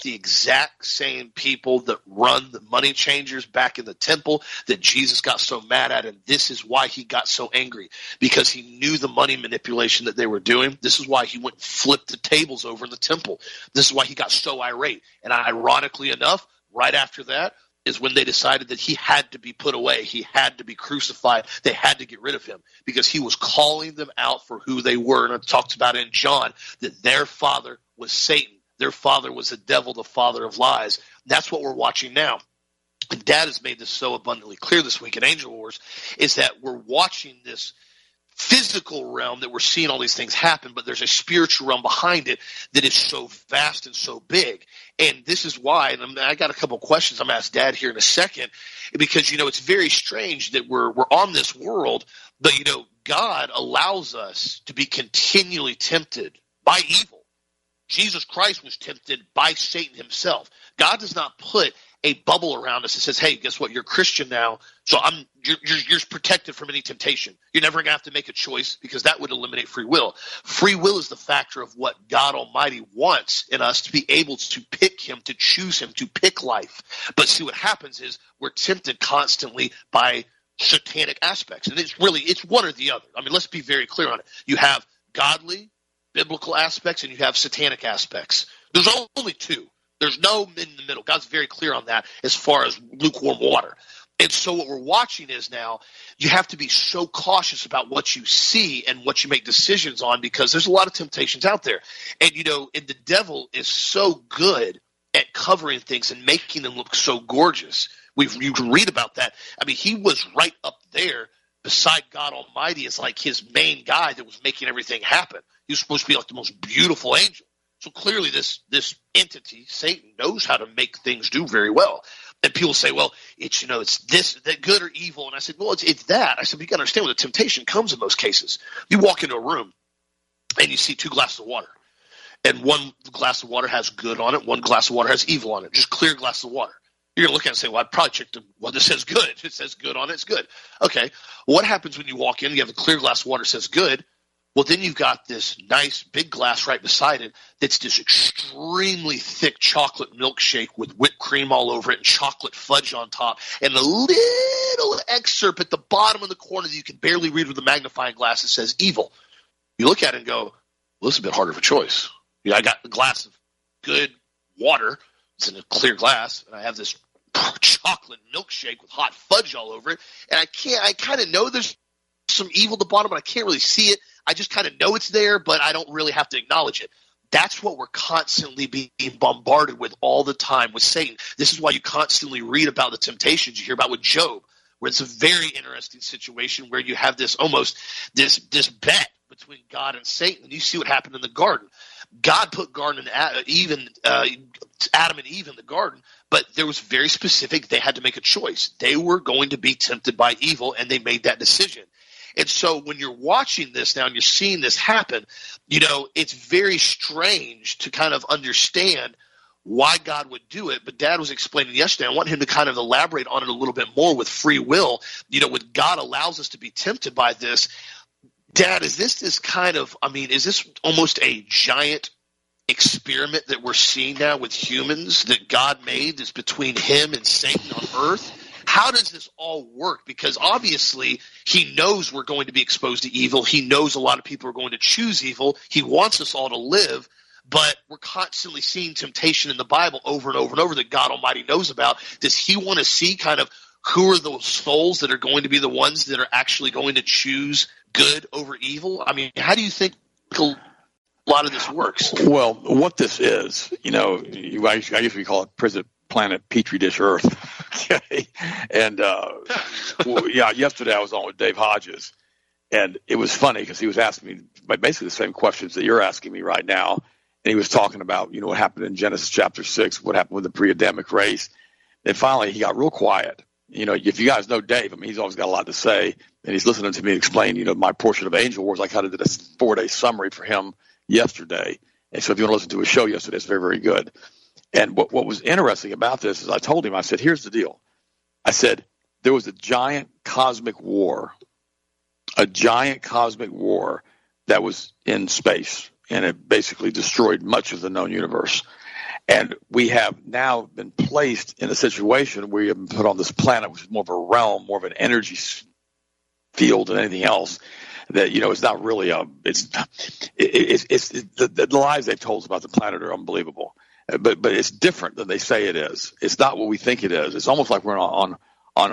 the exact same people that run the money changers back in the temple that Jesus got so mad at, and this is why he got so angry, because he knew the money manipulation that they were doing. This is why he went and flipped the tables over in the temple. This is why he got so irate. And ironically enough, right after that is when they decided that he had to be put away. He had to be crucified. They had to get rid of him because he was calling them out for who they were. And it talks about in John that their father was Satan. Their father was the devil, the father of lies. That's what we're watching now. And Dad has made this so abundantly clear this week in Angel Wars, is that we're watching this physical realm that we're seeing all these things happen, but there's a spiritual realm behind it that is so vast and so big. And this is why, and I got a couple of questions I'm going to ask Dad here in a second, because, it's very strange that we're on this world, but, God allows us to be continually tempted by evil. Jesus Christ was tempted by Satan himself. God does not put a bubble around us that says, hey, guess what? You're a Christian now, so you're protected from any temptation. You're never going to have to make a choice because that would eliminate free will. Free will is the factor of what God Almighty wants in us to be able to pick him, to choose him, to pick life. But see, what happens is we're tempted constantly by satanic aspects. And it's one or the other. I mean, let's be very clear on it. You have godly, biblical aspects, and you have satanic aspects. There's only two. There's no in the middle. God's very clear on that as far as lukewarm water. And so what we're watching is now you have to be so cautious about what you see and what you make decisions on, because there's a lot of temptations out there. And, and the devil is so good at covering things and making them look so gorgeous. You can read about that. I mean, he was right up there beside God Almighty as like his main guy that was making everything happen. He was supposed to be like the most beautiful angel. So clearly this entity, Satan, knows how to make things do very well. And people say, well, it's, it's this, that good or evil. And I said, well, it's that. I said, but you got to understand where the temptation comes in most cases. You walk into a room and you see two glasses of water. And one glass of water has good on it. One glass of water has evil on it. Just clear glass of water. You're going to look at it and say, well, I'd probably check this says good. If it says good on it, it's good. Okay. What happens when you walk in, you have a clear glass of water that says good? Well, then you've got this nice big glass right beside it that's this extremely thick chocolate milkshake with whipped cream all over it and chocolate fudge on top, and a little excerpt at the bottom of the corner that you can barely read with a magnifying glass that says evil. You look at it and go, well, this is a bit harder of a choice. I got a glass of good water. It's in a clear glass, and I have this chocolate milkshake with hot fudge all over it, and I kind of know there's some evil at the bottom, but I can't really see it. I just kind of know it's there, but I don't really have to acknowledge it. That's what we're constantly being bombarded with all the time with Satan. This is why you constantly read about the temptations you hear about with Job, where it's a very interesting situation where you have this almost this bet between God and Satan. And you see what happened in the garden. God put Adam and Eve in the garden, but there was very specific. They had to make a choice. They were going to be tempted by evil, and they made that decision. And so when you're watching this now and you're seeing this happen, it's very strange to kind of understand why God would do it. But Dad was explaining yesterday, I want him to kind of elaborate on it a little bit more with free will. When God allows us to be tempted by this, Dad, is this kind of, is this almost a giant experiment that we're seeing now with humans that God made that's between him and Satan on earth? How does this all work? Because obviously he knows we're going to be exposed to evil. He knows a lot of people are going to choose evil. He wants us all to live, but we're constantly seeing temptation in the Bible over and over and over that God Almighty knows about. Does he want to see kind of who are those souls that are going to be the ones that are actually going to choose good over evil? How do you think a lot of this works? Well, what this is, I guess we call it prison planet Petri dish Earth. Okay. And yesterday I was on with Dave Hodges, and it was funny because he was asking me basically the same questions that you're asking me right now. And he was talking about, what happened in Genesis chapter 6, what happened with the pre-Adamic race. And finally he got real quiet. If you guys know Dave, he's always got a lot to say, and he's listening to me explain, my portion of Angel Wars. I kind of did a 4-day summary for him yesterday. And so if you want to listen to his show yesterday, it's very, very good. And what was interesting about this is I told him, I said, here's the deal. I said, there was a giant cosmic war that was in space, and it basically destroyed much of the known universe. And we have now been placed in a situation where we have been put on this planet, which is more of a realm, more of an energy field than anything else. That, it's not really the lies they've told us about the planet are unbelievable. But it's different than they say it is. It's not what we think it is. It's almost like we're on a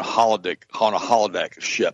holodeck ship.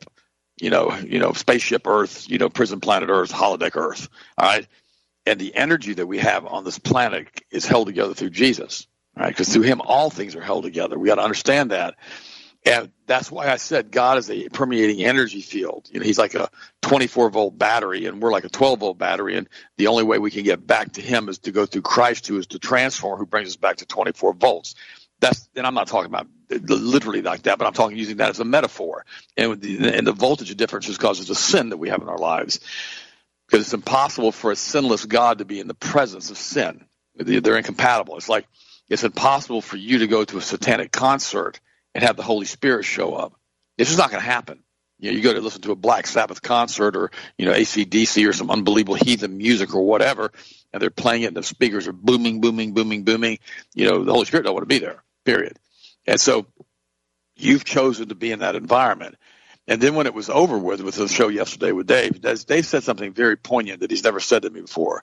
Spaceship Earth, prison planet Earth, holodeck Earth. All right. And the energy that we have on this planet is held together through Jesus, right? Because through him, all things are held together. We got to understand that. And that's why I said God is a permeating energy field. He's like a 24-volt battery, and we're like a 12-volt battery. And the only way we can get back to him is to go through Christ, who is the transformer, who brings us back to 24 volts. And I'm not talking about literally like that, but I'm talking using that as a metaphor. And the voltage difference is because of the sin that we have in our lives. Because it's impossible for a sinless God to be in the presence of sin. They're incompatible. It's impossible for you to go to a satanic concert and have the Holy Spirit show up. It's just not going to happen. You go to listen to a Black Sabbath concert or, AC/DC or some unbelievable heathen music or whatever, and they're playing it and the speakers are booming, booming, booming, booming. The Holy Spirit don't want to be there, period. And so you've chosen to be in that environment. And then when it was over with the show yesterday with Dave said something very poignant that he's never said to me before.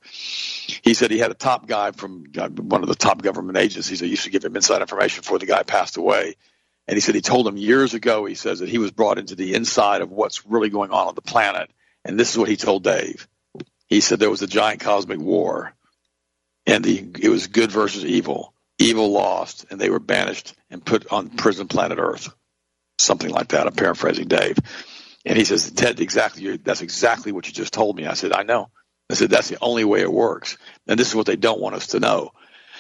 He said he had a top guy from one of the top government agencies that used to give him inside information before the guy passed away. And he said he told him years ago, he says, that he was brought into the inside of what's really going on the planet. And this is what he told Dave. He said there was a giant cosmic war, and it was good versus evil. Evil lost, and they were banished and put on prison planet Earth. Something like that. I'm paraphrasing Dave. And he says, Ted, that's exactly what you just told me. I said, I know. I said, that's the only way it works. And this is what they don't want us to know.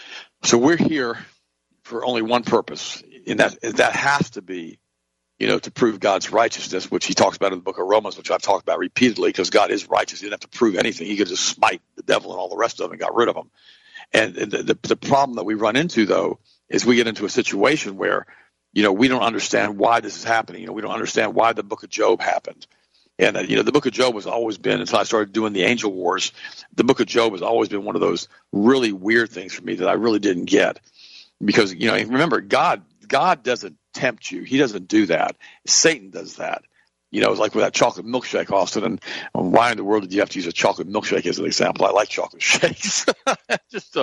So we're here for only one purpose, and that has to be, to prove God's righteousness, which he talks about in the book of Romans, which I've talked about repeatedly, because God is righteous. He didn't have to prove anything. He could just smite the devil and all the rest of them and got rid of them. And the problem that we run into, though, is we get into a situation where, we don't understand why this is happening. We don't understand why the book of Job happened. And, the book of Job has always been, until I started doing the angel wars, the book of Job has always been one of those really weird things for me that I really didn't get. Because, remember, God doesn't tempt you. He doesn't do that. Satan does that. It's like with that chocolate milkshake, Austin. And why in the world did you have to use a chocolate milkshake as an example? I like chocolate shakes. But it's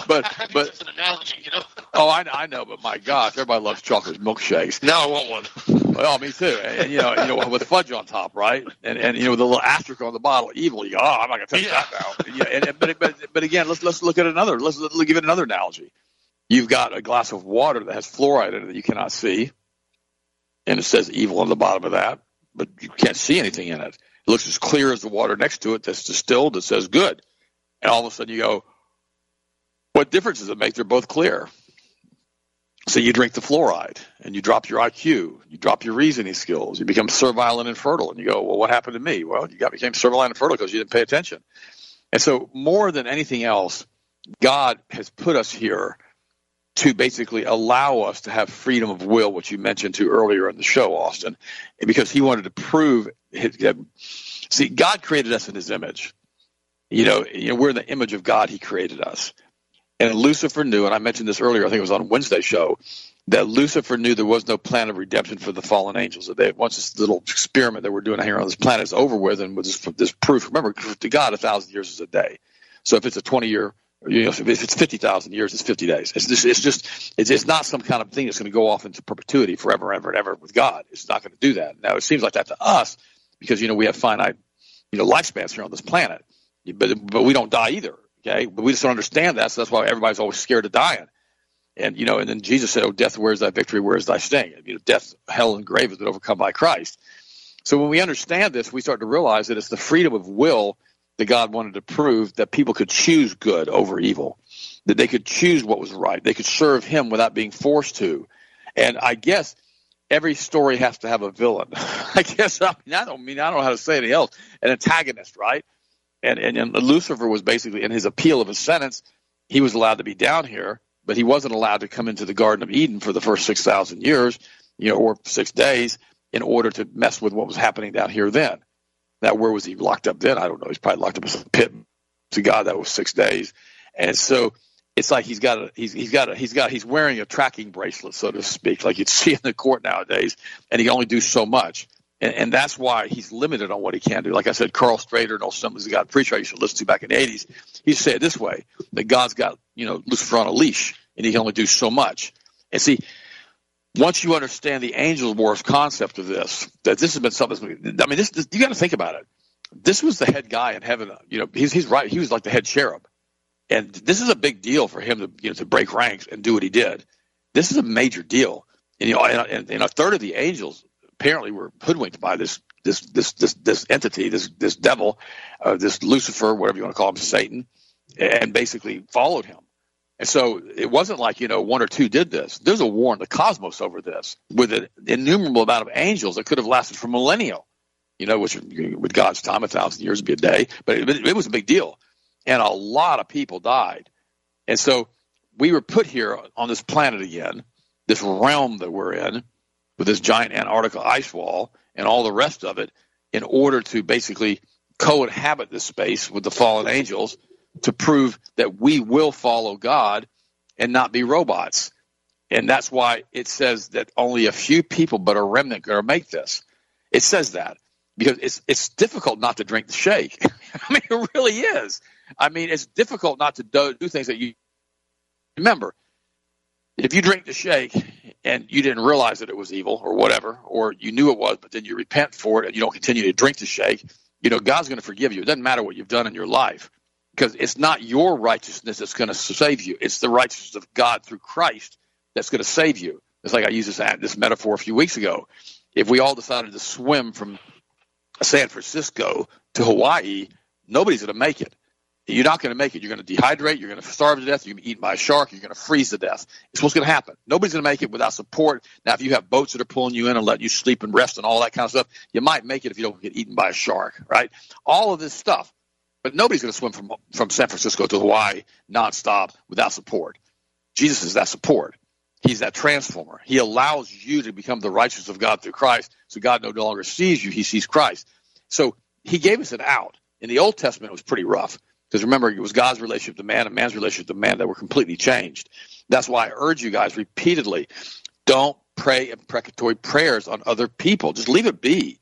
an analogy, Oh, I know, but my gosh, everybody loves chocolate milkshakes. Now I want one. Well, me too. And with fudge on top, right? And the little asterisk on the bottle, evil. You go, I'm not gonna touch that now. But again, let's look at another. Let's give it another analogy. You've got a glass of water that has fluoride in it that you cannot see, and it says evil on the bottom of that, but you can't see anything in it. It looks as clear as the water next to it that's distilled that says good. And all of a sudden you go, what difference does it make? They're both clear. So you drink the fluoride, and you drop your IQ, you drop your reasoning skills, you become servile and infertile, and you go, well, what happened to me? Well, you became servile and infertile because you didn't pay attention. And so more than anything else, God has put us here to basically allow us to have freedom of will, which you mentioned to earlier in the show, Austin, because he wanted to prove see, God created us in his image. We're in the image of God. He created us. And Lucifer knew, and I mentioned this earlier, I think it was on Wednesday's show, that Lucifer knew there was no plan of redemption for the fallen angels. That once this little experiment that we're doing here on this planet is over with, and with this proof, remember, to God, 1,000 years is a day. So if it's a 20-year, if it's 50,000 years, it's 50 days. It's not some kind of thing that's going to go off into perpetuity forever, ever, and ever with God. It's not going to do that. Now, it seems like that to us because, we have finite, lifespans here on this planet, but we don't die either. Okay, but we just don't understand that, so that's why everybody's always scared of dying. And and then Jesus said, "Oh, death, where is thy victory? Where is thy sting?" Death, hell, and grave has been overcome by Christ. So when we understand this, we start to realize that it's the freedom of will that God wanted to prove, that people could choose good over evil, that they could choose what was right, they could serve Him without being forced to. And I guess every story has to have a villain. I don't know how to say anything else. An antagonist, right? And Lucifer was basically, in his appeal of his sentence, he was allowed to be down here, but he wasn't allowed to come into the Garden of Eden for the first 6,000 years, or 6 days, in order to mess with what was happening down here then. Now, where was he locked up then? I don't know. He's probably locked up in a pit. To God, that was 6 days. And so it's like he's wearing a tracking bracelet, so to speak, like you'd see in the court nowadays, and he can only do so much. And that's why he's limited on what he can do. Like I said, Carl Strader, and some of the God preacher I used to listen to back in the 80s, he said it this way, that God's got, Lucifer on a leash, and he can only do so much. And see, once you understand the angel war's concept of this, that this has been something, I mean, this you got to think about it. This was the head guy in heaven. He's right. He was like the head cherub. And this is a big deal for him to break ranks and do what he did. This is a major deal. And, and a third of the angels apparently were hoodwinked by this entity, this devil, this Lucifer, whatever you want to call him, Satan, and basically followed him. And so it wasn't like, one or two did this. There's a war in the cosmos over this with an innumerable amount of angels that could have lasted for millennia, which with God's time, 1,000 years would be a day. But it was a big deal. And a lot of people died. And so we were put here on this planet again, this realm that we're in, with this giant Antarctica ice wall and all the rest of it, in order to basically co-inhabit this space with the fallen angels to prove that we will follow God and not be robots. And that's why it says that only a few people, but a remnant, are going to make this. It says that because it's difficult not to drink the shake. I mean, it really is. I mean, it's difficult not to do things that you remember. If you drink the shake and you didn't realize that it was evil or whatever, or you knew it was, but then you repent for it and you don't continue to drink the shake, God's going to forgive you. It doesn't matter what you've done in your life, because it's not your righteousness that's going to save you. It's the righteousness of God through Christ that's going to save you. It's like I used this metaphor a few weeks ago. If we all decided to swim from San Francisco to Hawaii, nobody's going to make it. You're not going to make it. You're going to dehydrate. You're going to starve to death. You're going to be eaten by a shark. You're going to freeze to death. It's what's going to happen. Nobody's going to make it without support. Now, if you have boats that are pulling you in and let you sleep and rest and all that kind of stuff, you might make it if you don't get eaten by a shark, right? All of this stuff. But nobody's going to swim from San Francisco to Hawaii nonstop without support. Jesus is that support. He's that transformer. He allows you to become the righteousness of God through Christ, so God no longer sees you. He sees Christ. So he gave us an out. In the Old Testament, it was pretty rough. Because remember, it was God's relationship to man and man's relationship to man that were completely changed. That's why I urge you guys repeatedly, don't pray imprecatory prayers on other people. Just leave it be.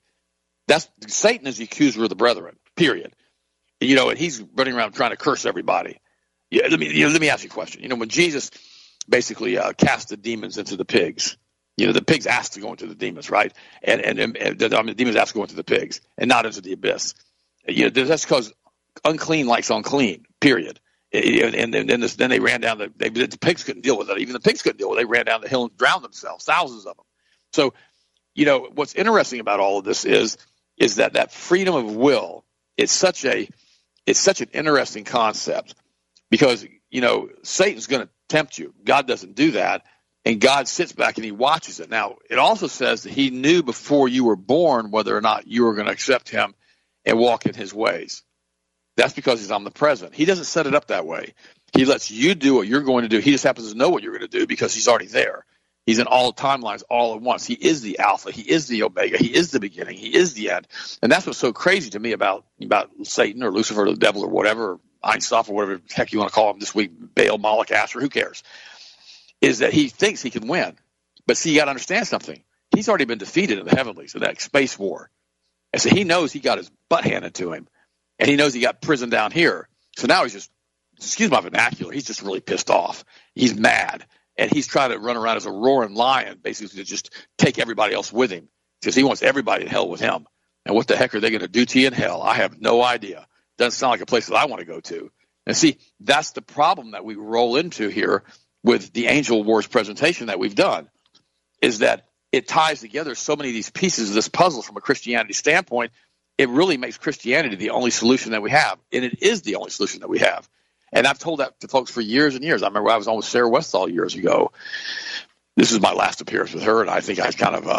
Satan is the accuser of the brethren, period. And he's running around trying to curse everybody. Yeah, let me ask you a question. When Jesus basically cast the demons into the pigs, the pigs asked to go into the demons, right? And the demons asked to go into the pigs and not into the abyss. That's because unclean likes unclean, period. And then they ran down the pigs couldn't deal with it. Even the pigs couldn't deal with it. They ran down the hill and drowned themselves, thousands of them. So, what's interesting about all of this is that freedom of will, it's such an interesting concept, because, Satan's going to tempt you. God doesn't do that. And God sits back and he watches it. Now, it also says that he knew before you were born whether or not you were going to accept him and walk in his ways. That's because he's omnipresent. He doesn't set it up that way. He lets you do what you're going to do. He just happens to know what you're going to do because he's already there. He's in all timelines all at once. He is the Alpha. He is the Omega. He is the beginning. He is the end. And that's what's so crazy to me about Satan or Lucifer or the devil or whatever, Einstein or whatever the heck you want to call him this week, Baal, Moloch, Asher, who cares, is that he thinks he can win. But see, you got to understand something. He's already been defeated in the heavenlies in that space war. And so he knows he got his butt handed to him. And he knows he got prison down here. So now he's just, excuse my vernacular, he's just really pissed off. He's mad. And he's trying to run around as a roaring lion, basically to just take everybody else with him, because he wants everybody in hell with him. And what the heck are they going to do to you in hell? I have no idea. Doesn't sound like a place that I want to go to. And see, that's the problem that we roll into here with the Angel Wars presentation that we've done, is that it ties together so many of these pieces of this puzzle from a Christianity standpoint. It really makes Christianity the only solution that we have. And it is the only solution that we have. And I've told that to folks for years and years. I remember I was on with Sarah Westall years ago. This is my last appearance with her, and I think I kind of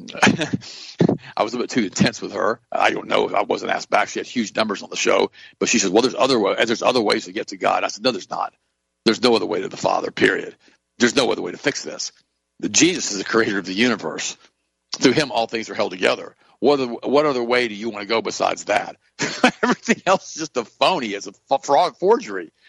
I was a bit too intense with her. I don't know if I wasn't asked back. She had huge numbers on the show. But she said, well, there's other ways to get to God. I said, no, there's not. There's no other way to the Father, period. There's no other way to fix this. Jesus is the creator of the universe. Through him, all things are held together. What other way do you want to go besides that? Everything else is just a phony. It's a forgery.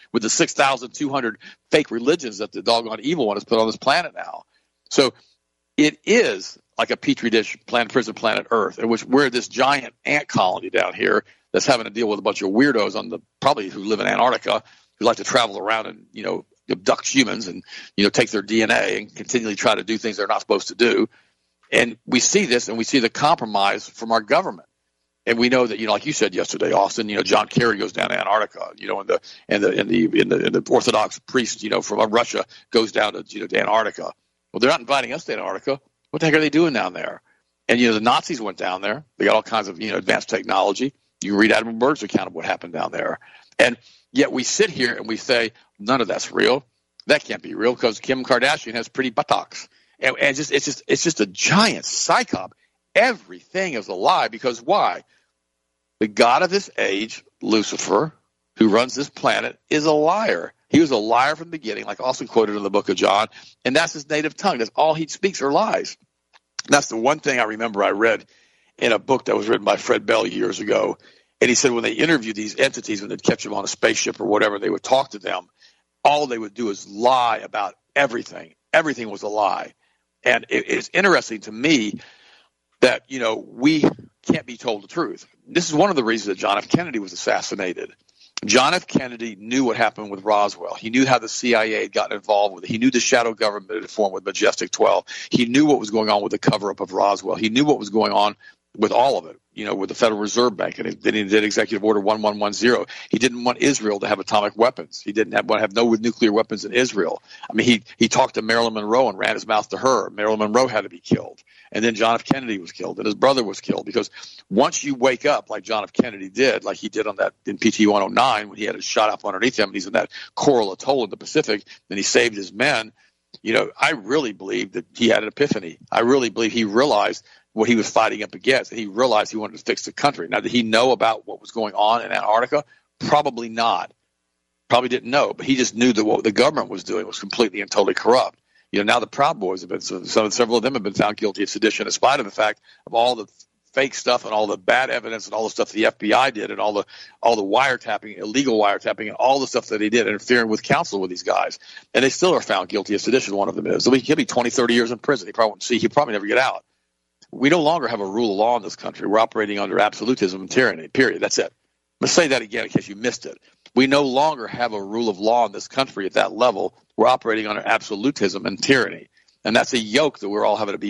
with the 6,200 fake religions that the doggone evil one has put on this planet now. So it is like a petri dish planet, prison planet Earth, in which we're this giant ant colony down here that's having to deal with a bunch of weirdos probably who live in Antarctica, who like to travel around and, abduct humans and, take their DNA and continually try to do things they're not supposed to do. And we see this, and we see the compromise from our government. And we know that, like you said yesterday, Austin, John Kerry goes down to Antarctica, and the Orthodox priest, from Russia goes down to, to Antarctica. Well, they're not inviting us to Antarctica. What the heck are they doing down there? And, the Nazis went down there. They got all kinds of, advanced technology. You can read Admiral Byrd's account of what happened down there. And yet we sit here and we say, none of that's real. That can't be real because Kim Kardashian has pretty buttocks. And it's just a giant psyop. Everything is a lie because why? The God of this age, Lucifer, who runs this planet, is a liar. He was a liar from the beginning, like Austin quoted in the book of John, and that's his native tongue. That's all he speaks are lies. And that's the one thing I remember I read in a book that was written by Fred Bell years ago. And he said when they interviewed these entities, when they'd catch them on a spaceship or whatever, they would talk to them. All they would do is lie about everything. Everything was a lie. And it's interesting to me that, we can't be told the truth. This is one of the reasons that John F. Kennedy was assassinated. John F. Kennedy knew what happened with Roswell. He knew how the CIA had gotten involved with it. He knew the shadow government had formed with Majestic 12. He knew what was going on with the cover-up of Roswell. He knew what was going on with all of it, with the Federal Reserve Bank. And then he did Executive Order 1110. He didn't want Israel to have atomic weapons. He didn't want to have no nuclear weapons in Israel. I mean, he talked to Marilyn Monroe and ran his mouth to her. Marilyn Monroe had to be killed. And then John F. Kennedy was killed, and his brother was killed. Because once you wake up like John F. Kennedy did, like he did on that in PT 109 when he had a shot up underneath him, and he's in that coral atoll in the Pacific, and he saved his men, I really believe that he had an epiphany. I really believe he realized what he was fighting up against, and he realized he wanted to fix the country. Now, did he know about what was going on in Antarctica? Probably not. Probably didn't know, but he just knew that what the government was doing was completely and totally corrupt. Now the Proud Boys have been, several of them have been found guilty of sedition in spite of the fact of all the fake stuff and all the bad evidence and all the stuff the FBI did and all the wiretapping, illegal wiretapping, and all the stuff that they did interfering with counsel with these guys. And they still are found guilty of sedition, one of them is. So he'll be 20, 30 years in prison. He'll probably never get out. We no longer have a rule of law in this country. We're operating under absolutism and tyranny, period. That's it. I'm going to say that again in case you missed it. We no longer have a rule of law in this country at that level. We're operating under absolutism and tyranny. And that's a yoke that we're all having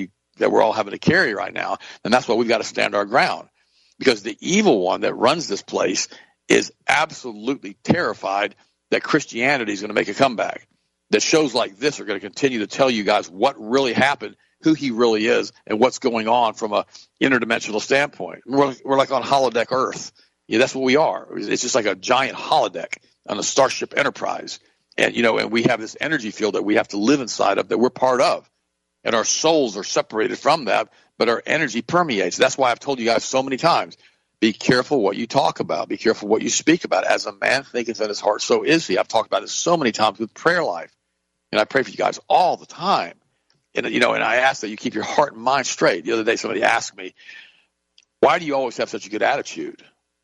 to carry right now. And that's why we've got to stand our ground. Because the evil one that runs this place is absolutely terrified that Christianity is going to make a comeback. That shows like this are going to continue to tell you guys what really happened, who he really is, and what's going on from a interdimensional standpoint. We're like on holodeck Earth. Yeah, that's what we are. It's just like a giant holodeck on a Starship Enterprise. And, and we have this energy field that we have to live inside of that we're part of. And our souls are separated from that, but our energy permeates. That's why I've told you guys so many times, be careful what you talk about. Be careful what you speak about. As a man thinketh in his heart, so is he. I've talked about this so many times with prayer life. And I pray for you guys all the time. And, and I ask that you keep your heart and mind straight. The other day somebody asked me, why do you always have such a good attitude?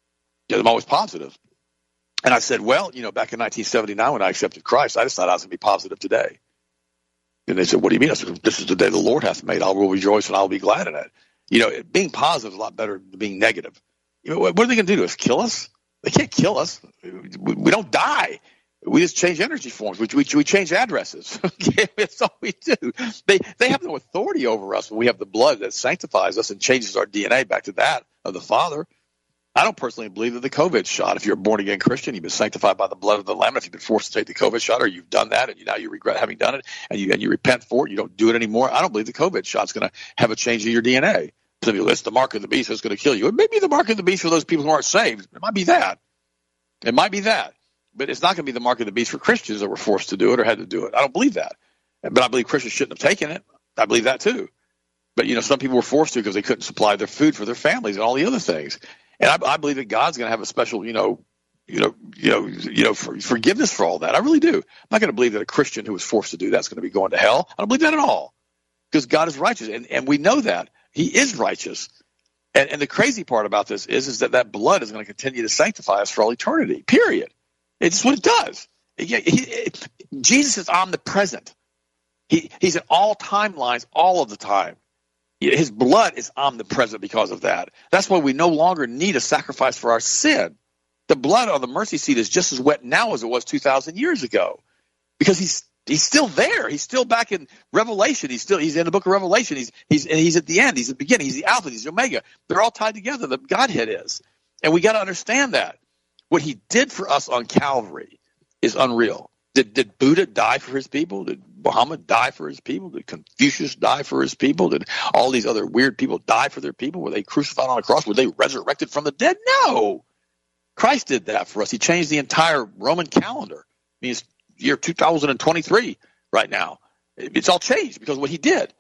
I'm always positive. And I said, well, back in 1979 when I accepted Christ, I just thought I was going to be positive today. And they said, what do you mean? I said, this is the day the Lord hath made. I will rejoice and I will be glad in it. Being positive is a lot better than being negative. What are they going to do to us? Kill us? They can't kill us. We don't die. We just change energy forms. We change addresses. Okay? That's all we do. They have no authority over us when we have the blood that sanctifies us and changes our DNA back to that of the Father. I don't personally believe that the COVID shot, if you're a born-again Christian, you've been sanctified by the blood of the Lamb, if you've been forced to take the COVID shot or you've done that and now you regret having done it and you repent for it, you don't do it anymore, I don't believe the COVID shot's going to have a change in your DNA. Some people, it's the mark of the beast that's going to kill you. It may be the mark of the beast for those people who aren't saved. It might be that. It might be that. But it's not going to be the mark of the beast for Christians that were forced to do it or had to do it. I don't believe that. But I believe Christians shouldn't have taken it. I believe that too. But, some people were forced to because they couldn't supply their food for their families and all the other things. And I believe that God's going to have a special, forgiveness for all that. I really do. I'm not going to believe that a Christian who was forced to do that's going to be going to hell. I don't believe that at all. Because God is righteous, and we know that. He is righteous. And the crazy part about this is that blood is going to continue to sanctify us for all eternity, period. It's what it does. Jesus is omnipresent. He's in all timelines all of the time. His blood is omnipresent because of that. That's why we no longer need a sacrifice for our sin. The blood on the mercy seat is just as wet now as it was 2,000 years ago, because he's still there. He's still back in Revelation. He's in the book of Revelation. He's at the end. He's at the beginning. He's the Alpha. He's the Omega. They're all tied together. The Godhead is, and we got to understand that what he did for us on Calvary is unreal. Did Buddha die for his people? Did Muhammad die for his people? Did Confucius die for his people? Did all these other weird people die for their people? Were they crucified on a cross? Were they resurrected from the dead? No. Christ did that for us. He changed the entire Roman calendar. I mean, it's year 2023 right now. It's all changed because of what he did.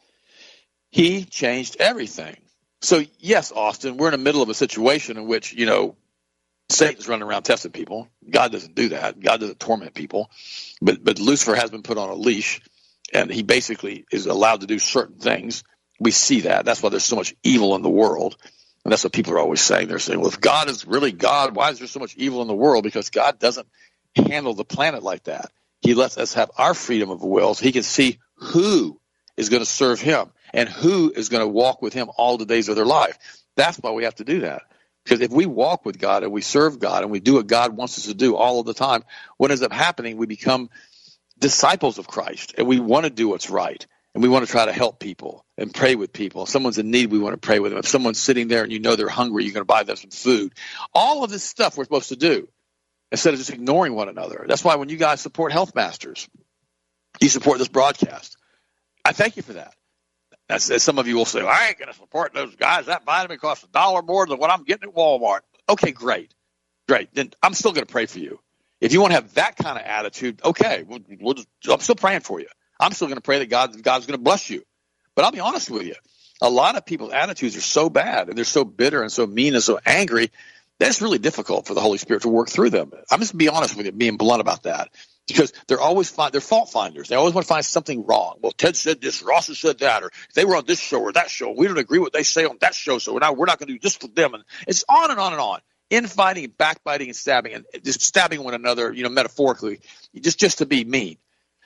He changed everything. So, yes, Austin, we're in the middle of a situation in which, Satan's running around testing people. God doesn't do that. God doesn't torment people. But Lucifer has been put on a leash, and he basically is allowed to do certain things. We see that. That's why there's so much evil in the world. And that's what people are always saying. They're saying, well, if God is really God, why is there so much evil in the world? Because God doesn't handle the planet like that. He lets us have our freedom of will so he can see who is going to serve him and who is going to walk with him all the days of their life. That's why we have to do that. Because if we walk with God and we serve God and we do what God wants us to do all of the time, what ends up happening, we become disciples of Christ, and we want to do what's right, and we want to try to help people and pray with people. If someone's in need, we want to pray with them. If someone's sitting there and they're hungry, you're going to buy them some food. All of this stuff we're supposed to do instead of just ignoring one another. That's why when you guys support Health Masters, you support this broadcast. I thank you for that. As some of you will say, well, I ain't going to support those guys. That vitamin costs $1 more than what I'm getting at Walmart. Okay, great. Then I'm still going to pray for you. If you want to have that kind of attitude, okay, I'm still praying for you. I'm still going to pray that God's going to bless you. But I'll be honest with you. A lot of people's attitudes are so bad, and they're so bitter and so mean and so angry that it's really difficult for the Holy Spirit to work through them. I'm just be honest with you, being blunt about that. Because they're fault finders. They always want to find something wrong. Well, Ted said this, Ross has said that, or they were on this show or that show. We don't agree with what they say on that show, so now we're not going to do this for them. And it's on and on and on. Infighting, backbiting, and stabbing, and just stabbing one another, metaphorically, just to be mean.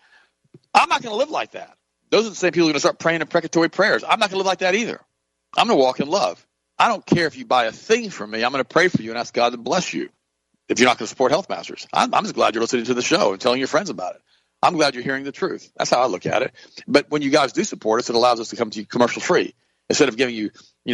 I'm not going to live like that. Those are the same people who are going to start praying imprecatory prayers. I'm not going to live like that either. I'm going to walk in love. I don't care if you buy a thing from me. I'm going to pray for you and ask God to bless you. If you're not going to support Health Masters, I'm just glad you're listening to the show and telling your friends about it. I'm glad you're hearing the truth. That's how I look at it. But when you guys do support us, it allows us to come to you commercial free instead of giving you,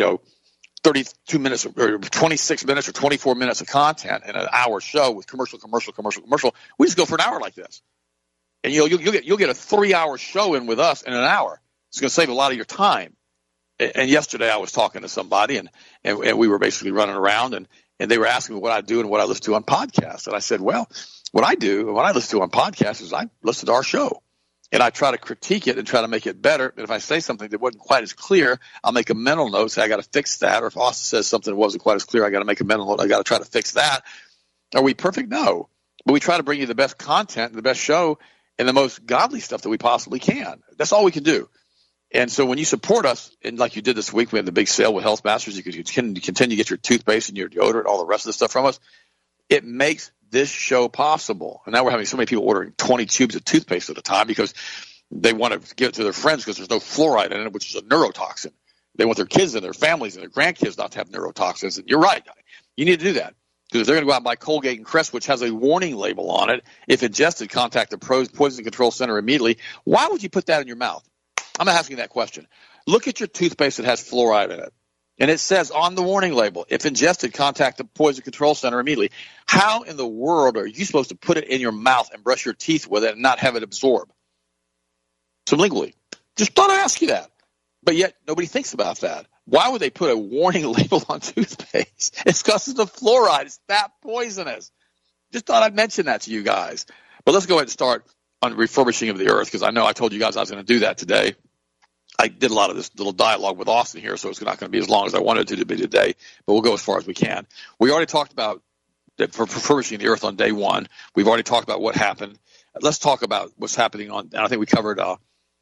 32 minutes or 26 minutes or 24 minutes of content in an hour show with commercial. We just go for an hour like this, and you'll get a 3-hour show in with us in an hour. It's going to save a lot of your time. And yesterday I was talking to somebody, and we were basically running around, and they were asking me what I do and what I listen to on podcasts. And I said, well, what I do and what I listen to on podcasts is I listen to our show. And I try to critique it and try to make it better. And if I say something that wasn't quite as clear, I'll make a mental note, say I got to fix that. Or if Austin says something that wasn't quite as clear, I got to make a mental note. I got to try to fix that. Are we perfect? No. But we try to bring you the best content, the best show, and the most godly stuff that we possibly can. That's all we can do. And so when you support us, and like you did this week, we had the big sale with Health Masters. You can continue to get your toothpaste and your deodorant, all the rest of the stuff from us. It makes this show possible. And now we're having so many people ordering 20 tubes of toothpaste at a time because they want to give it to their friends because there's no fluoride in it, which is a neurotoxin. They want their kids and their families and their grandkids not to have neurotoxins. And you're right. You need to do that. Because if they're going to go out and buy Colgate and Crest, which has a warning label on it, if ingested, contact the Poison Control Center immediately. Why would you put that in your mouth? I'm asking that question. Look at your toothpaste that has fluoride in it. And it says on the warning label, if ingested, contact the Poison Control Center immediately. How in the world are you supposed to put it in your mouth and brush your teeth with it and not have it absorb? Sublingually. Just thought I'd ask you that. But yet nobody thinks about that. Why would they put a warning label on toothpaste? It's because of the fluoride. It's that poisonous. Just thought I'd mention that to you guys. But let's go ahead and start on refurbishing of the earth, because I know I told you guys I was going to do that today. I did a lot of this little dialogue with Austin here, so it's not going to be as long as I wanted it to be today, but we'll go as far as we can. We already talked about for refurbishing the earth on day one. We've already talked about what happened. Let's talk about what's happening on, and I think we covered a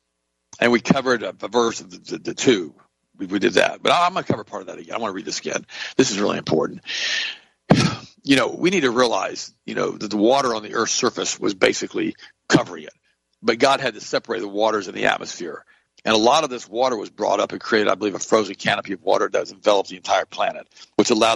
verse of the 2. We did that, but I'm going to cover part of that again. I want to read this again. This is really important. we need to realize, that the water on the Earth's surface was basically covering it. But God had to separate the waters in the atmosphere. And a lot of this water was brought up and created, I believe, a frozen canopy of water that enveloped the entire planet, which allowed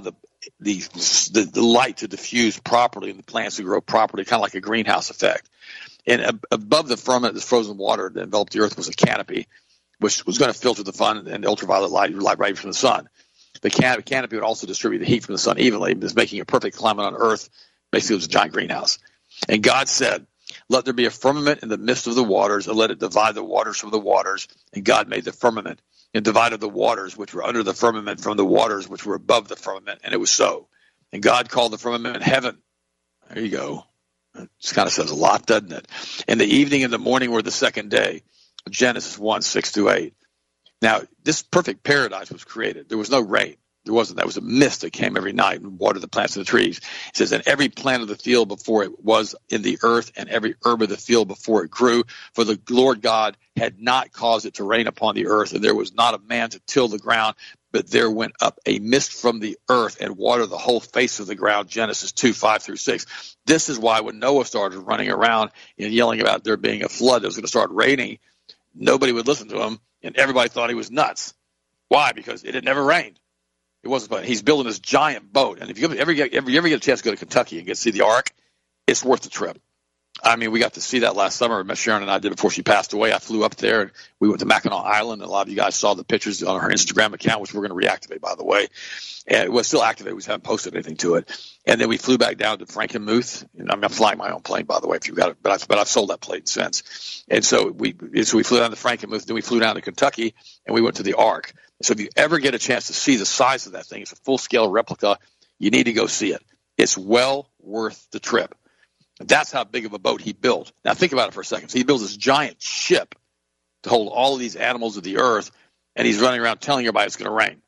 the light to diffuse properly and the plants to grow properly, kind of like a greenhouse effect. And above the firmament, this frozen water that enveloped the Earth was a canopy, which was going to filter the sun and ultraviolet light right from the sun. The canopy would also distribute the heat from the sun evenly, thus making a perfect climate on Earth. Basically, it was a giant greenhouse. And God said, let there be a firmament in the midst of the waters, and let it divide the waters from the waters. And God made the firmament and divided the waters which were under the firmament from the waters which were above the firmament, and it was so. And God called the firmament heaven. There you go. It just kind of says a lot, doesn't it? And the evening and the morning were the second day. Genesis 1, 6-8. Now, this perfect paradise was created. There was no rain. There wasn't. That was a mist that came every night and watered the plants and the trees. It says, and every plant of the field before it was in the earth, and every herb of the field before it grew. For the Lord God had not caused it to rain upon the earth, and there was not a man to till the ground. But there went up a mist from the earth and watered the whole face of the ground. Genesis 2, 5-6. This is why when Noah started running around and yelling about there being a flood that was going to start raining, nobody would listen to him, and everybody thought he was nuts. Why? Because it had never rained. It wasn't fun. He's building this giant boat, and if you ever get a chance to go to Kentucky and get to see the Ark, it's worth the trip. I mean, we got to see that last summer. Miss Sharon and I did before she passed away. I flew up there, and we went to Mackinac Island, and a lot of you guys saw the pictures on her Instagram account, which we're going to reactivate, by the way. And it was still activated. We just haven't posted anything to it. And then we flew back down to Frankenmuth. And I'm flying my own plane, by the way, if you got it, but I've sold that plane since. And so we flew down to Frankenmuth, then we flew down to Kentucky, and we went to the Ark. So if you ever get a chance to see the size of that thing, it's a full-scale replica, you need to go see it. It's well worth the trip. That's how big of a boat he built. Now think about it for a second. So he builds this giant ship to hold all of these animals of the earth, and he's running around telling everybody it's going to rain.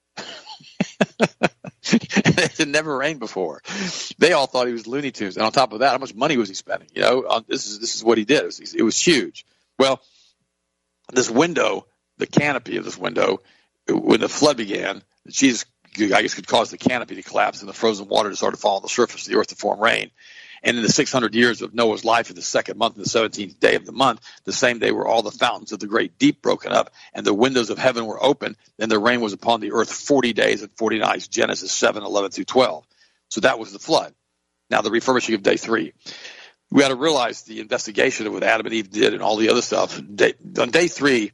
It had never rained before. They all thought he was Looney Tunes. And on top of that, how much money was he spending? This is what he did. It was huge. Well, this window, the canopy of this window, when the flood began, Jesus, I guess, could cause the canopy to collapse and the frozen water to start to fall on the surface of the earth to form rain. And in the 600 years of Noah's life, in the second month, and the 17th day of the month, the same day were all the fountains of the great deep broken up, and the windows of heaven were open, and the rain was upon the earth 40 days and 40 nights, Genesis 7, 11-12. So that was the flood. Now the refurbishing of day 3. We got to realize the investigation of what Adam and Eve did and all the other stuff. On day 3,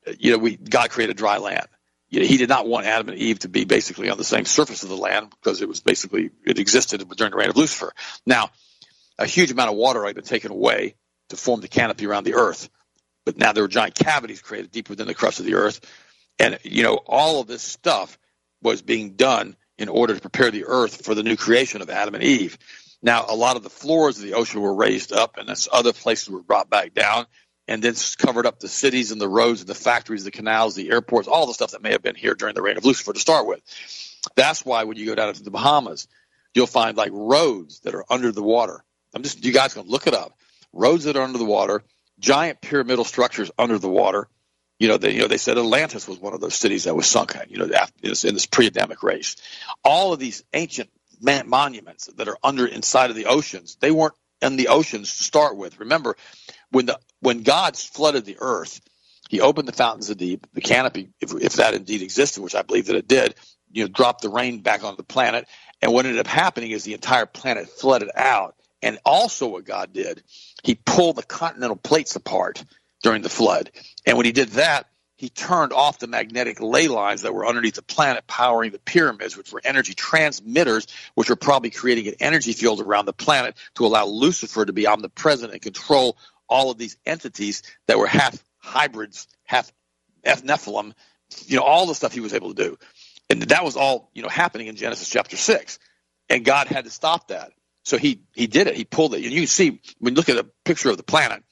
God created dry land. He did not want Adam and Eve to be basically on the same surface of the land because it existed during the reign of Lucifer. Now, a huge amount of water had been taken away to form the canopy around the earth. But now there were giant cavities created deep within the crust of the earth. And, all of this stuff was being done in order to prepare the earth for the new creation of Adam and Eve. Now, a lot of the floors of the ocean were raised up, and other places were brought back down, and then covered up the cities and the roads and the factories, the canals, the airports, all the stuff that may have been here during the reign of Lucifer to start with. That's why when you go down into the Bahamas, you'll find like roads that are under the water. You guys can look it up. Roads that are under the water, giant pyramidal structures under the water. They said Atlantis was one of those cities that was sunk. In this pre-Adamic race. All of these ancient monuments that are inside of the oceans, they weren't in the oceans to start with. Remember, when God flooded the earth, He opened the fountains of deep, the canopy, if that indeed existed, which I believe that it did. Dropped the rain back onto the planet, and what ended up happening is the entire planet flooded out. And also what God did, He pulled the continental plates apart during the flood. And when He did that, He turned off the magnetic ley lines that were underneath the planet powering the pyramids, which were energy transmitters, which were probably creating an energy field around the planet to allow Lucifer to be omnipresent and control all of these entities that were half hybrids, half Nephilim, all the stuff he was able to do. And that was all, happening in Genesis chapter 6. And God had to stop that. So he did it. He pulled it. And you can see, when you look at a picture of the planet,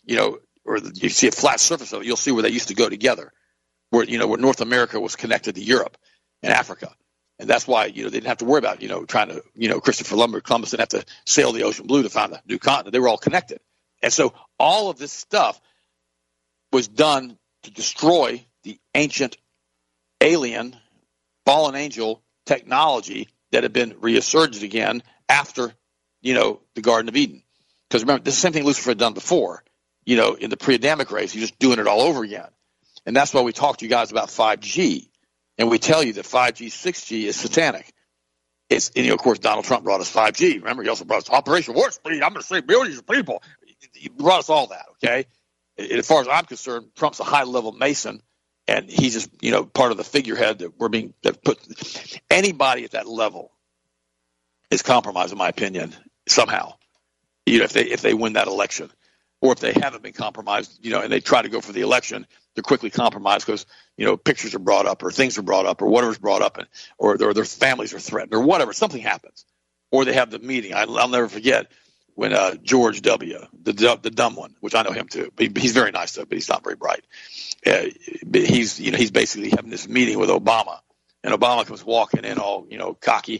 or you see a flat surface of it, you'll see where they used to go together, where North America was connected to Europe and Africa. And that's why, they didn't have to worry about, trying to, Christopher Columbus didn't have to sail the ocean blue to find the new continent. They were all connected. And so all of this stuff was done to destroy the ancient alien fallen angel technology that had been resurged again after, the Garden of Eden. Because remember, this is the same thing Lucifer had done before, in the pre-Adamic race. He's just doing it all over again. And that's why we talk to you guys about 5G. And we tell you that 5G, 6G is satanic. Of course, Donald Trump brought us 5G. Remember, he also brought us Operation Warp Speed. I'm going to save millions of people. He brought us all that, okay? And as far as I'm concerned, Trump's a high-level Mason, and he's just, part of the figurehead that put anybody at that level is compromised, in my opinion, somehow. If they win that election, or if they haven't been compromised, and they try to go for the election, they're quickly compromised because pictures are brought up, or things are brought up, or whatever's brought up, or their families are threatened, or whatever. Something happens, or they have the meeting. I'll never forget when George W., the dumb one, which I know him too. But he's very nice though, but he's not very bright. He's basically having this meeting with Obama, and Obama comes walking in all cocky.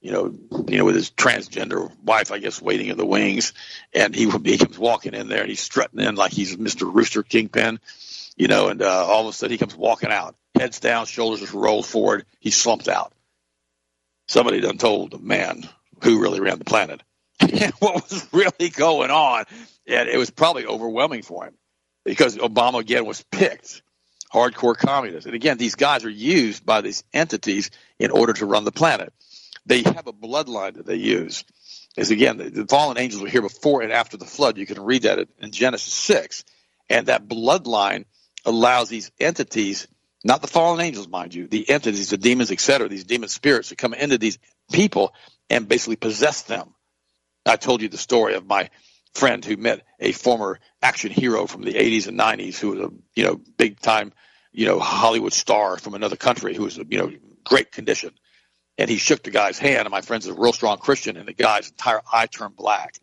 With his transgender wife, I guess, waiting in the wings, and he comes walking in there, and he's strutting in like he's Mr. Rooster Kingpin, and all of a sudden he comes walking out, heads down, shoulders just rolled forward, he's slumped out. Somebody done told the man who really ran the planet what was really going on, and it was probably overwhelming for him because Obama again was picked, hardcore communist, and again these guys are used by these entities in order to run the planet. They have a bloodline that they use. As again, the fallen angels were here before and after the flood. You can read that in Genesis 6. And that bloodline allows these entities, not the fallen angels, mind you, the entities, the demons, etc., these demon spirits to come into these people and basically possess them. I told you the story of my friend who met a former action hero from the 80s and 90s who was a big time Hollywood star from another country who was great condition. And he shook the guy's hand, and my friend's a real strong Christian, and the guy's entire eye turned black.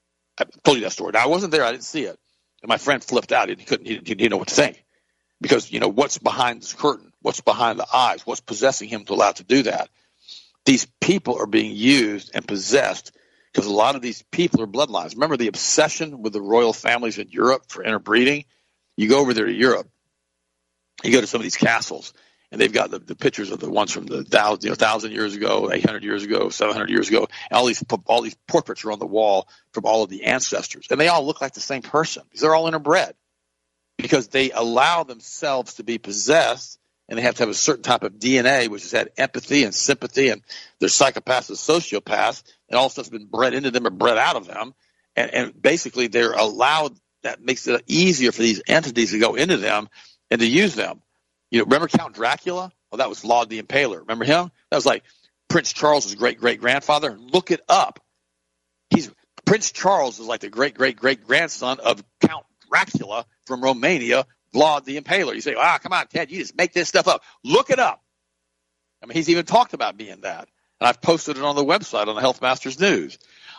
I told you that story. Now, I wasn't there. I didn't see it. And my friend flipped out. He didn't know what to think. Because, what's behind this curtain? What's behind the eyes? What's possessing him to allow to do that? These people are being used and possessed because a lot of these people are bloodlines. Remember the obsession with the royal families in Europe for interbreeding? You go over there to Europe. You go to some of these castles. And they've got the pictures of the ones from the 1,000 years ago, 800 years ago, 700 years ago. And all these portraits are on the wall from all of the ancestors. And they all look like the same person because they're all interbred. Because they allow themselves to be possessed, and they have to have a certain type of DNA, which has had empathy and sympathy, and they're psychopaths and sociopaths, and all stuff's been bred into them or bred out of them. And basically they're allowed, that makes it easier for these entities to go into them and to use them. Remember Count Dracula? Well, that was Vlad the Impaler. Remember him? That was like Prince Charles's great-great-grandfather. Look it up. Prince Charles is like the great-great-great-grandson of Count Dracula from Romania, Vlad the Impaler. You say, come on, Ted, you just make this stuff up. Look it up. I mean, he's even talked about being that. And I've posted it on the website on the Health Masters News.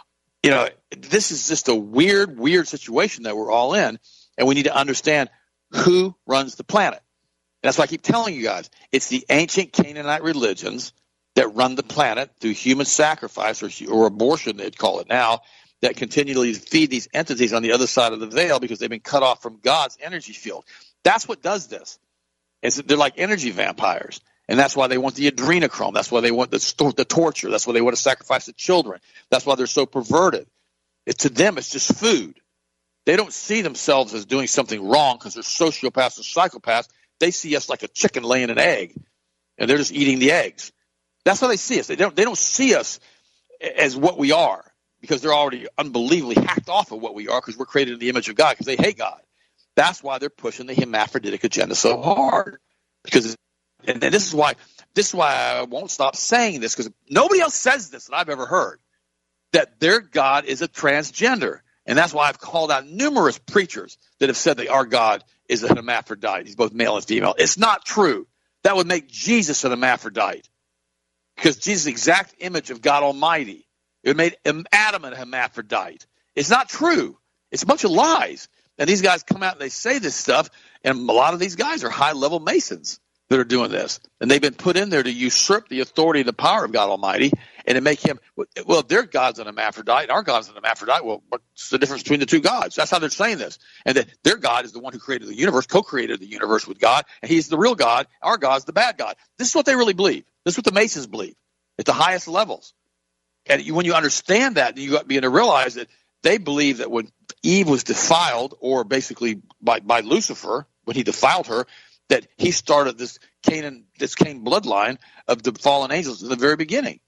This is just a weird situation that we're all in, and we need to understand who runs the planet. And that's why I keep telling you guys, it's the ancient Canaanite religions that run the planet through human sacrifice or abortion, they'd call it now, that continually feed these entities on the other side of the veil because they've been cut off from God's energy field. That's what does this. They're like energy vampires, and that's why they want the adrenochrome. That's why they want the torture. That's why they want to sacrifice the children. That's why they're so perverted. To them, it's just food. They don't see themselves as doing something wrong because they're sociopaths and psychopaths. They see us like a chicken laying an egg, and they're just eating the eggs. That's how they see us. They don't see us as what we are because they're already unbelievably hacked off of what we are because we're created in the image of God because they hate God. That's why they're pushing the hermaphroditic agenda so hard. And this is why I won't stop saying this because nobody else says this that I've ever heard, that their God is a transgender. And that's why I've called out numerous preachers that have said that our God is a hermaphrodite. He's both male and female. It's not true. That would make Jesus an hermaphrodite because Jesus is the exact image of God Almighty. It would make Adam a hermaphrodite. It's not true. It's a bunch of lies. And these guys come out and they say this stuff, and a lot of these guys are high-level Masons that are doing this. And they've been put in there to usurp the authority and the power of God Almighty and to make him, well, their God's an hermaphrodite and our God's an hermaphrodite. Well, what's the difference between the two gods? That's how they're saying this. And that their God is the one who created the universe, co-created the universe with God, and he's the real God. Our God's the bad God. This is what they really believe. This is what the Masons believe at the highest levels. when you understand that, you begin to realize that they believe that when Eve was defiled, or basically by Lucifer, when he defiled her, that he started this Cain bloodline of the fallen angels in the very beginning.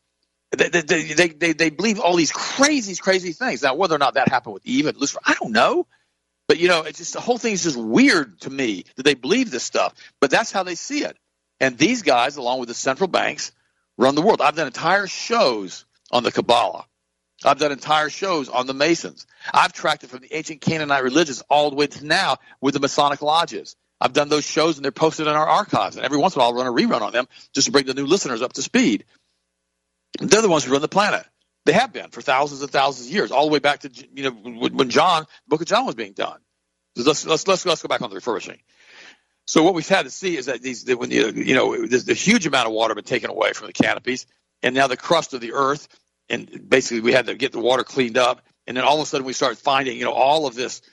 They believe all these crazy things. Now, whether or not that happened with Eve and Lucifer, I don't know. But, it's just the whole thing is just weird to me that they believe this stuff. But that's how they see it. And these guys, along with the central banks, run the world. I've done entire shows on the Kabbalah. I've done entire shows on the Masons. I've tracked it from the ancient Canaanite religions all the way to now with the Masonic lodges. I've done those shows, and they're posted in our archives. And every once in a while, I'll run a rerun on them just to bring the new listeners up to speed. They're the ones who run the planet. They have been for thousands and thousands of years, all the way back to when the Book of John was being done. So let's go back on the refurbishing. So what we've had to see is that there's a huge amount of water been taken away from the canopies, and now the crust of the earth, and basically we had to get the water cleaned up, and then all of a sudden we start finding all of this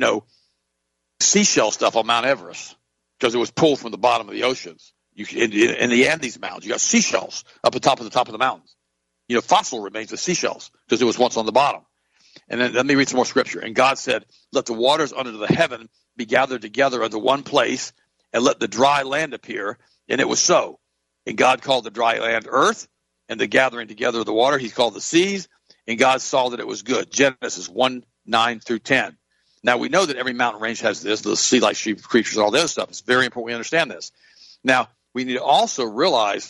seashell stuff on Mount Everest because it was pulled from the bottom of the oceans. In the Andes Mountains, you got seashells up the top of the mountains. Fossil remains of seashells because it was once on the bottom. And then let me read some more scripture. And God said, "Let the waters under the heaven be gathered together unto one place, and let the dry land appear." And it was so. And God called the dry land earth, and the gathering together of the water he called the seas. And God saw that it was good. Genesis 1:9-10. Now we know that every mountain range has this, the sea-like creatures and all this stuff. It's very important we understand this. Now, we need to also realize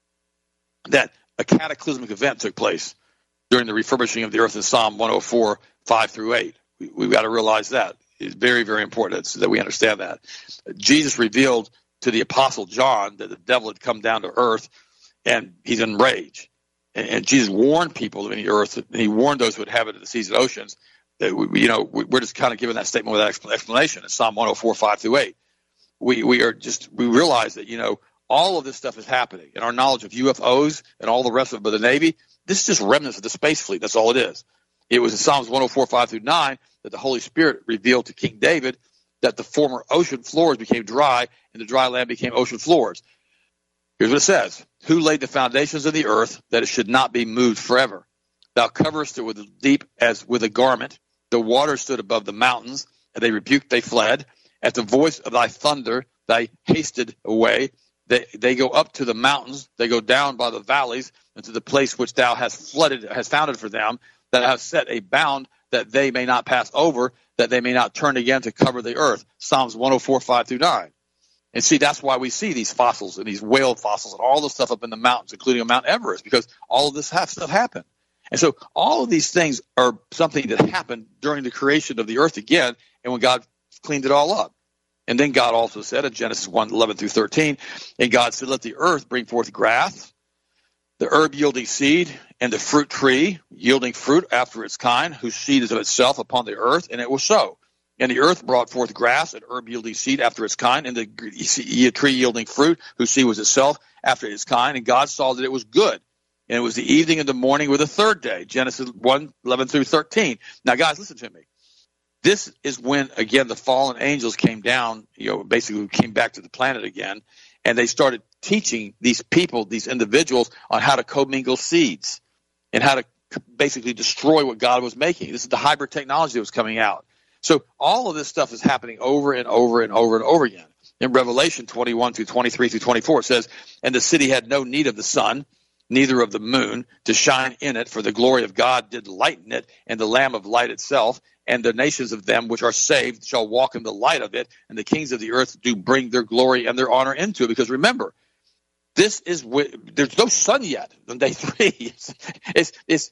that a cataclysmic event took place during the refurbishing of the earth in Psalm 104, 5-8. We've got to realize that. It's very, very important that we understand that. Jesus revealed to the Apostle John that the devil had come down to earth, and he's in rage. And Jesus warned people in the earth, and he warned those who would have it in the seas and oceans. That we're just kind of giving that statement with that explanation in Psalm 104, 5-8. We realize that, all of this stuff is happening. And our knowledge of UFOs and all the rest of it by the Navy, this is just remnants of the space fleet. That's all it is. It was in Psalms 104, 5-9 that the Holy Spirit revealed to King David that the former ocean floors became dry and the dry land became ocean floors. Here's what it says. Who laid the foundations of the earth that it should not be moved forever? Thou coverest it with the deep as with a garment. The waters stood above the mountains, and they rebuked, they fled. At the voice of thy thunder, they hasted away. They go up to the mountains, they go down by the valleys, and to the place which thou hast founded for them, that thou hast set a bound that they may not pass over, that they may not turn again to cover the earth. Psalms 104, 5-9. And see, that's why we see these fossils and these whale fossils and all the stuff up in the mountains, including on Mount Everest, because all of this stuff happened. And so all of these things are something that happened during the creation of the earth again, and when God cleaned it all up. And then God also said in Genesis 1:11-13, and God said, let the earth bring forth grass, the herb yielding seed, and the fruit tree yielding fruit after its kind, whose seed is of itself upon the earth, and it was so. And the earth brought forth grass and herb yielding seed after its kind, and the tree yielding fruit, whose seed was itself after its kind. And God saw that it was good. And it was the evening and the morning were the third day. Genesis 1:11-13. Now, guys, listen to me. This is when, again, the fallen angels came down, basically came back to the planet again, and they started teaching these people, these individuals, on how to commingle seeds and how to basically destroy what God was making. This is the hybrid technology that was coming out. So all of this stuff is happening over and over and over and over again. In Revelation 21:23-24, it says, and the city had no need of the sun, neither of the moon, to shine in it, for the glory of God did lighten it, and the Lamb of light itself, and the nations of them which are saved shall walk in the light of it, and the kings of the earth do bring their glory and their honor into it. Because remember, there's no sun yet on day 3. This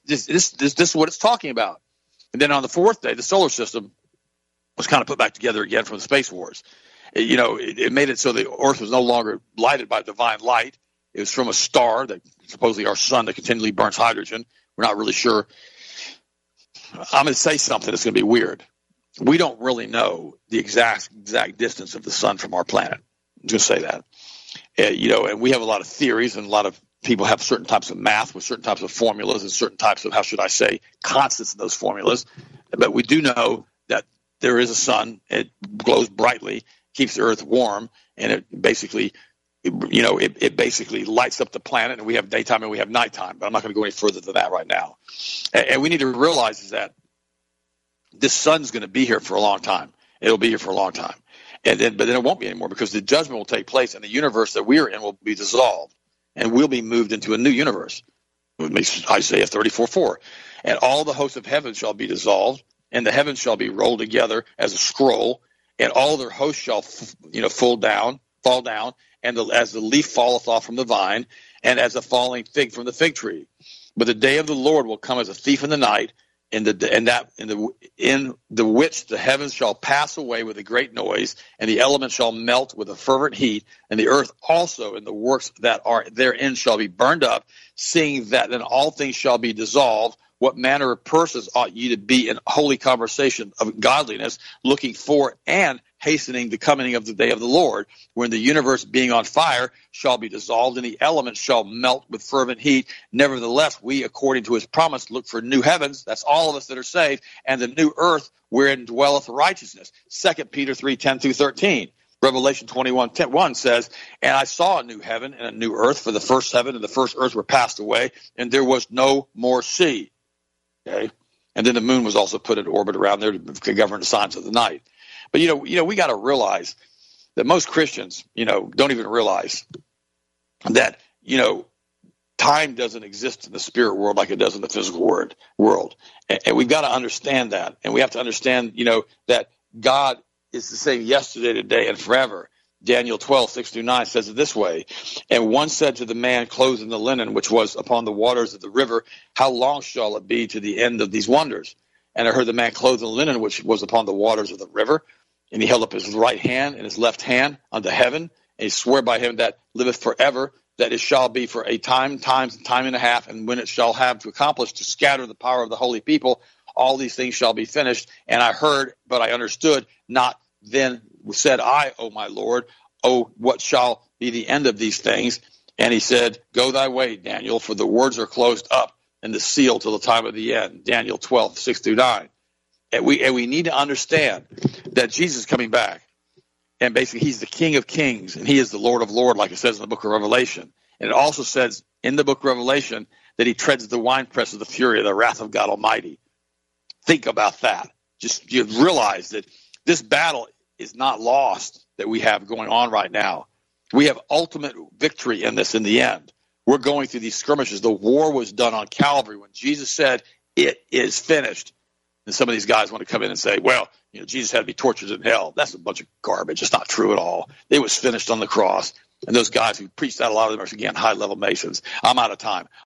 is what it's talking about. And then on the 4th day, the solar system was kind of put back together again from the space wars. It made it so the earth was no longer lighted by divine light. It was from a star, that supposedly our sun, that continually burns hydrogen. We're not really sure. I'm going to say something that's going to be weird. We don't really know the exact distance of the sun from our planet. I'm just say that. And we have a lot of theories, and a lot of people have certain types of math with certain types of formulas and certain types of, constants in those formulas. But we do know that there is a sun. It glows brightly, keeps the earth warm, and it basically it basically lights up the planet, and we have daytime and we have nighttime. But I'm not going to go any further than that right now. And we need to realize is that this sun's going to be here for a long time. It'll be here for a long time. But then it won't be anymore, because the judgment will take place, and the universe that we are in will be dissolved, and we'll be moved into a new universe. Isaiah 34:4. And all the hosts of heaven shall be dissolved, and the heavens shall be rolled together as a scroll, and all their hosts shall fall down, and as the leaf falleth off from the vine, and as a falling fig from the fig tree. But the day of the Lord will come as a thief in the night, in the which the heavens shall pass away with a great noise, and the elements shall melt with a fervent heat, and the earth also and the works that are therein shall be burned up, seeing that then all things shall be dissolved. What manner of persons ought ye to be in holy conversation of godliness, looking for and hastening the coming of the day of the Lord, when the universe being on fire shall be dissolved, and the elements shall melt with fervent heat. Nevertheless, we, according to his promise, look for new heavens, that's all of us that are saved, and the new earth wherein dwelleth righteousness. 2 Peter 3:10-13. Revelation 21:1 says, and I saw a new heaven and a new earth, for the first heaven and the first earth were passed away, and there was no more sea. Okay, and then the moon was also put in orbit around there to govern the signs of the night. But we got to realize that most Christians, don't even realize that time doesn't exist in the spirit world like it does in the physical world, and we've got to understand that, and we have to understand, that God is the same yesterday, today, and forever. Daniel 12:6-9 says it this way, and one said to the man clothed in the linen which was upon the waters of the river, how long shall it be to the end of these wonders? And I heard the man clothed in the linen which was upon the waters of the river, and he held up his right hand and his left hand unto heaven, and he swore by him that liveth forever, that it shall be for a time, times, and time and a half, and when it shall have to accomplish to scatter the power of the holy people, all these things shall be finished. And I heard, but I understood not. Then said I, O my Lord, what shall be the end of these things? And he said, go thy way, Daniel, for the words are closed up, and the seal till the time of the end. Daniel 12:6-9. And we need to understand that Jesus is coming back, and basically he's the King of Kings, and he is the Lord of Lords, like it says in the book of Revelation. And it also says in the book of Revelation that he treads the winepress of the fury of the wrath of God Almighty. Think about that. Just you realize that this battle is not lost that we have going on right now. We have ultimate victory in this in the end. We're going through these skirmishes. The war was done on Calvary when Jesus said, it is finished. And some of these guys want to come in and say, well, Jesus had to be tortured in hell. That's a bunch of garbage. It's not true at all. It was finished on the cross. And those guys who preached that, a lot of them are, again, high-level Masons. I'm out of time.